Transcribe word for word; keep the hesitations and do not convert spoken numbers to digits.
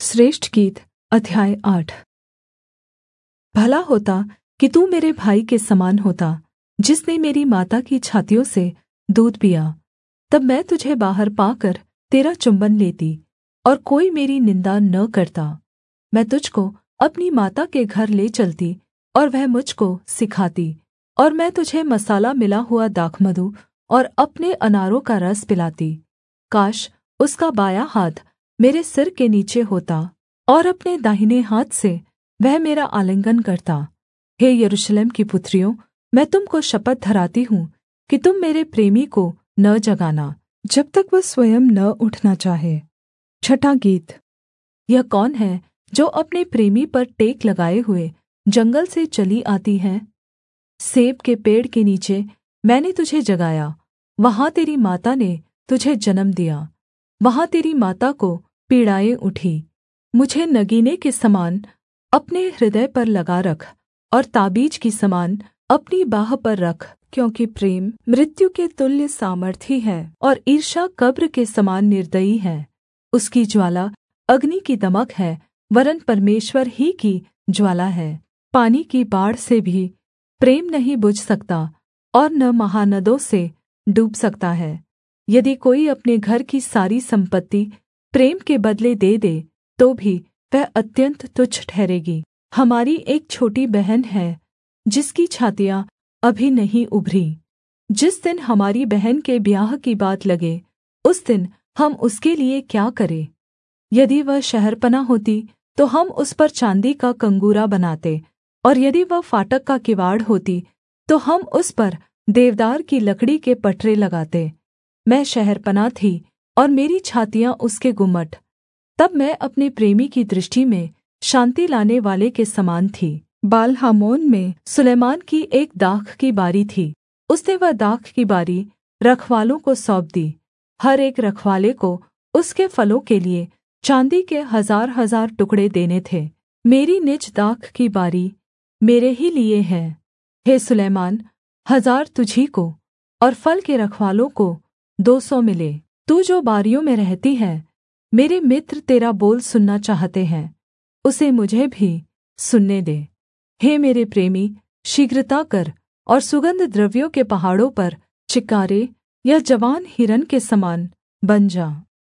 श्रेष्ठ गीत अध्याय आठ। भला होता कि तू मेरे भाई के समान होता, जिसने मेरी माता की छातियों से दूध पिया। तब मैं तुझे बाहर पाकर तेरा चुम्बन लेती और कोई मेरी निन्दा न करता। मैं तुझको अपनी माता के घर ले चलती और वह मुझको सिखाती, और मैं तुझे मसाला मिला हुआ दाखमधु और अपने अनारों का रस पिलाती। काश उसका बायाँ हाथ मेरे सिर के नीचे होता और अपने दाहिने हाथ से वह मेरा आलिंगन करता। हे यरूशलेम की पुत्रियों, मैं तुम को शपथ धराती हूँ कि तुम मेरे प्रेमी को न जगाना, जब तक वह स्वयं न उठना चाहे। छठा गीत। यह कौन है जो अपने प्रेमी पर टेक लगाए हुए जंगल से चली आती है? सेब के पेड़ के नीचे मैंने तुझे जगाया, वहाँ तेरी माता ने तुझे जन्म दिया। वहाँ तेरी माता को पीड़ाएँ उठी। मुझे नगीने के समान अपने हृदय पर लगा रख और ताबीज की समान अपनी बाह पर रख, क्योंकि प्रेम मृत्यु के तुल्य सामर्थी है और ईर्ष्या कब्र के समान निर्दयी है। उसकी ज्वाला अग्नि की दमक है, वरन् परमेश्वर ही की ज्वाला है। पानी की बाढ़ से भी प्रेम नहीं बुझ सकता और न महानदों से डूब सकता है। यदि कोई अपने घर की सारी सम्पत्ति प्रेम के बदले दे दे, तो भी वह अत्यन्त तुच्छ ठहरेगी। हमारी एक छोटी बहन है, जिसकी छातियाँ अभी नहीं उभरी। जिस दिन हमारी बहन के ब्याह की बात लगे, उस दिन हम उसके लिये क्या करें? यदि वह शहरपनाह होती तो हम उस पर चाँदी का कंगूरा बनाते, और यदि वह फाटक का किवाड़ होती तो हम उस पर देवदार की लकड़ी के पटरे लगाते। मैं शहरपनाह थी और मेरी छातियाँ उसके गुम्मट। तब मैं अपने प्रेमी की दृष्टि में शान्ति लाने वाले के समान थी। बाल-हामोन में सुलैमान की एक दाख की बारी थी। उसने वह दाख की बारी रखवालों को सौंप दी। हर एक रखवाले को उसके फलों के लिये चाँदी के हजार हजार टुकड़े देने थे। मेरी निज दाख की बारी मेरे ही लिये है। हे सुलैमान, हजार तुझी को और फल के रखवालों को दो सौ मिले। तू जो बारियों में रहती है, मेरे मित्र तेरा बोल सुनना चाहते हैं, उसे मुझे भी सुनने दे। हे मेरे प्रेमी, शीघ्रता कर और सुगन्ध द्रव्यों के पहाड़ों पर चिकारे या जवान हिरन के समान बन जा।